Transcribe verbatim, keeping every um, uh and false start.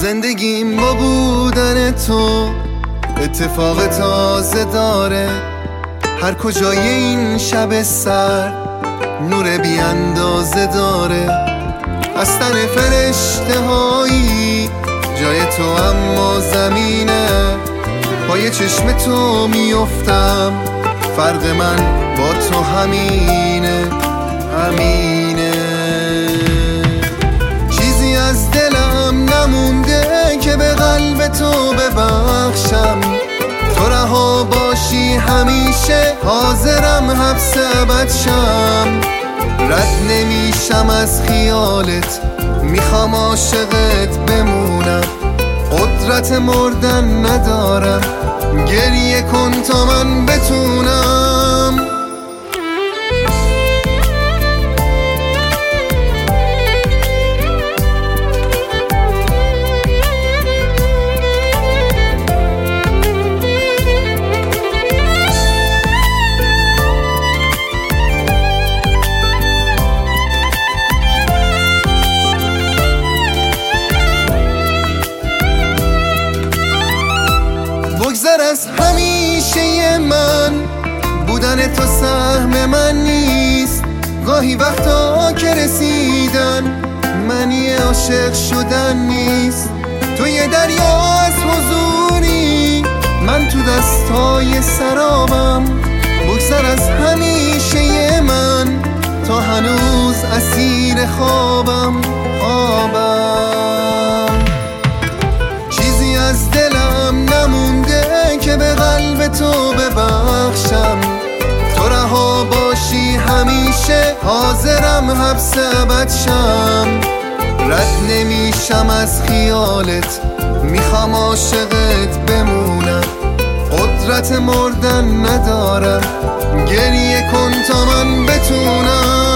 زندگیم با بودن تو اتفاق تازه داره. هر کجای این شب سر نور بی اندازه داره. از تن فرشته هایی جای تو اما زمینه. پای چشم تو میافتم، فرق من با تو همینه همینه. چیزی از دلم نمونده که به قلب تو ببخشم. تو رها باشی همیشه، حاضرم حبس ابد شم. رد نمیشم از خیالت، میخوام عاشقت بمونم. قدرت مردن ندارم، گریه کن تا من بتونم. بگذر از همیشه من، بودن تو سهم من نیست. گاهی وقتا که رسیدن معنی عاشق شدن نیست. تو یه دریا از حضوری، من تو دستای سرابم. بگذر از همیشه من، تا هنوز اسیر خوابم خوابم. چیزی از دلم نمونده که به قلب تو ببخشم. تو رها باشی همیشه، حاضرم حبس ابد شم. رد نمیشم از خیالت، میخوام عاشقت بمونم. قدرت مردن ندارم، گریه کن تا من بتونم.